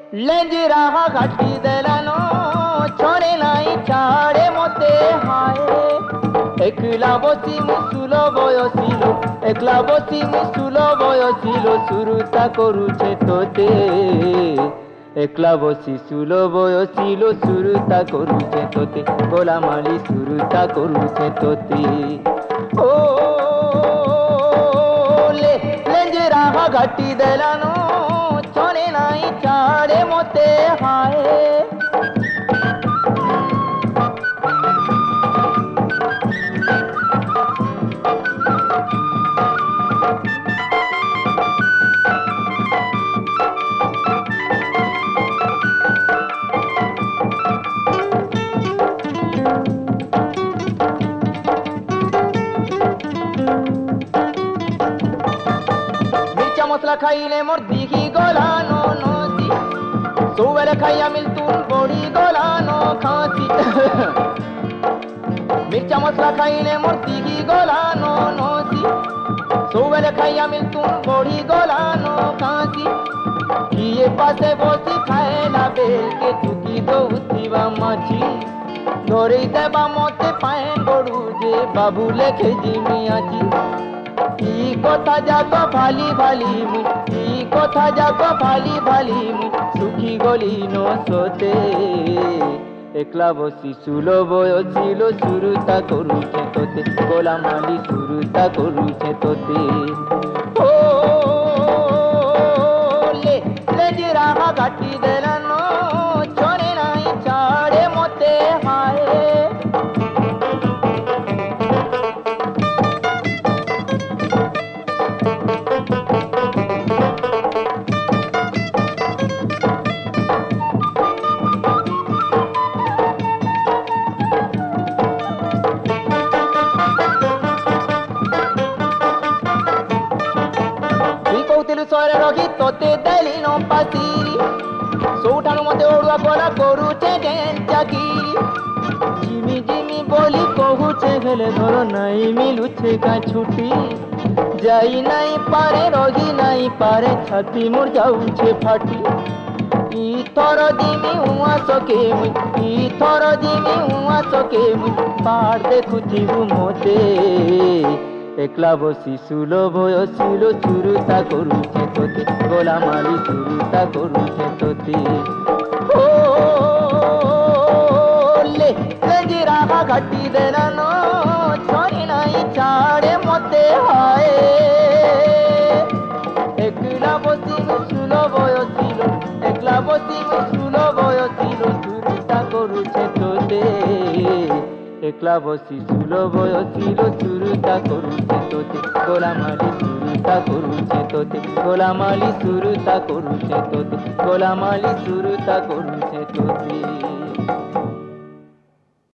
ଲେଞ୍ଜିରା ଘାଟି ଦେଲାନ ଛରେ ନାଇଁ ଛାଡ଼େ ମତେ ହାଏ একলা বসি মুসুল বয়সিল একলা বসি মুসুল বয়সিল সুরতা করুছে তোতে একলা বসি সুল বয়সিল সুরতা করুছে তোতে গোলামালি সুরতা করুছে তোতে ও লেঞ্জেরা ঘাটি দেলানো ছনে নাই ছাড়ে মতে হায় মশলা খাইলে মোর দিঘি গলানো নসি সৌবেলে খাইয়া মিলতুন বড়ি গলানো খাসি মির্চা মশলা খাইলে মোর দিঘি গলানো নসি সৌবেলে খাইয়া মিলতুন বড়ি গলানো খাসি কিয়ে পাশে বসি খাইলা বেলকে চুকি দৌথিবা মাছি ধরেই দেবা মতে পায়ে গড়ু যে বাবু লেখে জিমি আছি কি কথা যাক ভালি ভালি মুই কি কথা যাক ভালি ভালি মুই সুখী গলি নসতে একলা বসি সুল বয়সিল সুরতা করুছে তোতে গোলামালি সুরতা করুছে তোতে ও লেঞ্জেরা ঘাটি দেলানো ছড়ে নাই ছাড়ে মতে হায় ସରେ ରଖି ତୋତେ ଦେଲି ନ ପାସିରି ସବୁଠାରୁ ମତେ ଓଡୁଆ କଲା କରୁଛେ ଚାକିରି ଜିମି ଜିମି ବୋଲି କହୁଛେ ହେଲେ ଧର ନାଇଁ ମିଲୁଛେ କା ଛୁଟି ଯାଇ ନାଇଁ ପାରେ ରହି ନାଇଁ ପାରେ ଛାତି ମୋର୍ ଯାଉଛେ ଫାଟି ଇଥର ଜିମି ଉଆ ସକେ ମୁଇଁ ଇଥର ଜିମି ଉଆ ସକେ ମୁଇଁ ପାଡ଼ ଦେଖୁଥିବୁ ମତେ একলা বসি সুল বয়সিল সুরতা করুছে তোতে গোলামালি সুরতা করুছে তোতে ও লেঞ্জেরা ঘাটি দেলানো ছড়ে নাই ছাড়ে মতে হায় একলা বসি সুল বয়সিল একলা বসি সুল বয়সিল সুরতা করুছে তোতে একলা বসি সুল বয়সিল সুরতা করুছে তোতে গোলামালি সুরতা করুছে তোতে গোলামালি সুরতা করুছে তোতে গোলামালি সুরতা করুছে তোতে